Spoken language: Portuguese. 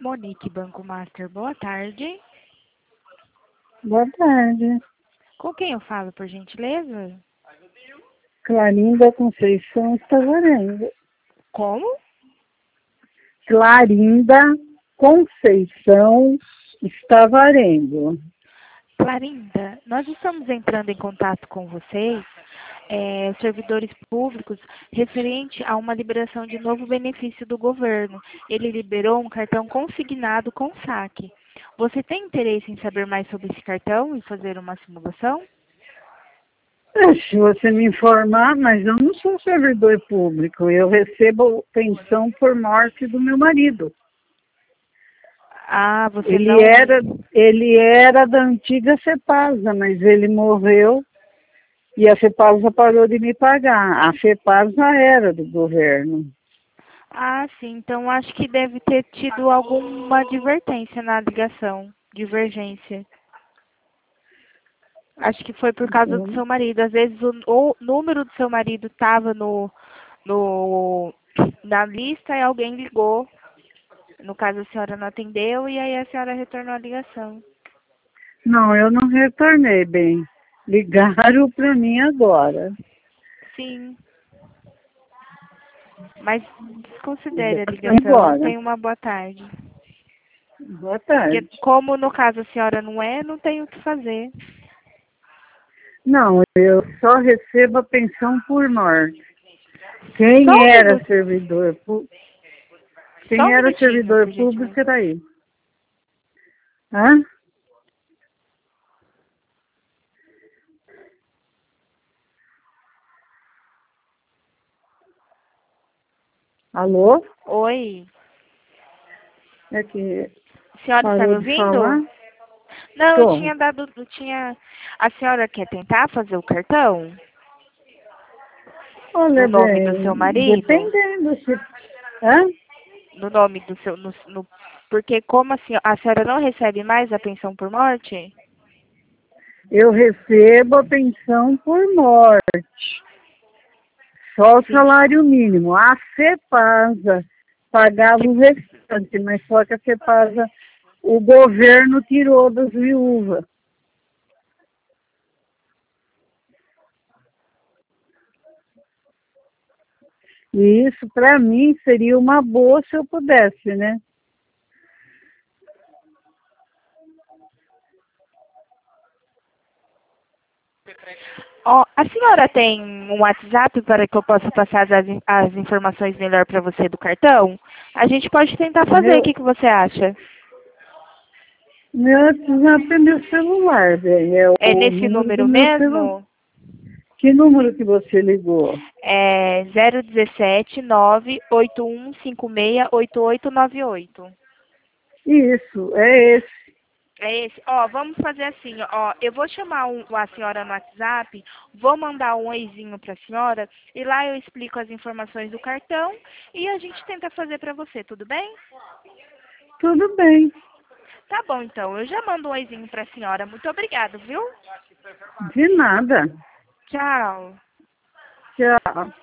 Monique, Banco Master, boa tarde. Boa tarde. Com quem eu falo, por gentileza? Clarinda Conceição Estavarenga. Como? Clarinda Conceição Estavarengo. Clarinda, nós estamos entrando em contato com vocês, servidores públicos, referente a uma liberação de novo benefício do governo. Ele liberou um cartão consignado com saque. Você tem interesse em saber mais sobre esse cartão e fazer uma simulação? Se você me informar, mas eu não sou servidor público. Eu recebo pensão por morte do meu marido. Ah, você Ele não... era da antiga Cepasa, mas ele morreu e a Cepasa parou de me pagar. A Cepasa era do governo. Ah, sim. Então, acho que deve ter tido alguma advertência na ligação, divergência. Acho que foi por causa do seu marido. Às vezes o número do seu marido estava na lista e alguém ligou. No caso, a senhora não atendeu e aí a senhora retornou a ligação. Não, eu não retornei bem. Ligaram para mim agora. Sim. Mas desconsidere a ligação. Embora. Tenha uma boa tarde. Boa tarde. Porque como no caso a senhora não tem o que fazer. Não, eu só recebo a pensão por morte. Quem Só um era minuto. servidor público? Só Quem um era minutinho, servidor por público gentileza. era aí. Hã? Alô? Oi. É que A senhora está me parou de falar? ouvindo? Não, eu Tô. tinha dado, eu tinha... A senhora quer tentar fazer o cartão? No Olha nome do bem, seu marido? dependendo se... Hã? No nome do seu... porque como a senhora não recebe mais a pensão por morte? Eu recebo a pensão por morte. Só o Sim. salário mínimo. A Cepasa pagava o restante, mas só que a Cepasa, o governo tirou das viúvas. E isso, para mim, seria uma boa se eu pudesse, né? Ó, a senhora tem um WhatsApp para que eu possa passar as informações melhor para você do cartão? A gente pode tentar fazer, o Meu, que você acha? meu WhatsApp é meu celular, bem. É É o nesse número do número meu celular. mesmo? Que número que você ligou? É 017 981568898. Isso, é esse. É esse. Ó, vamos fazer assim, ó. Eu vou chamar a senhora no WhatsApp, vou mandar um oizinho para a senhora e lá eu explico as informações do cartão e a gente tenta fazer para você, tudo bem? Tudo bem. Tá bom, então. Eu já mando um oizinho para a senhora. Muito obrigada, viu? De nada. Tchau. Tchau.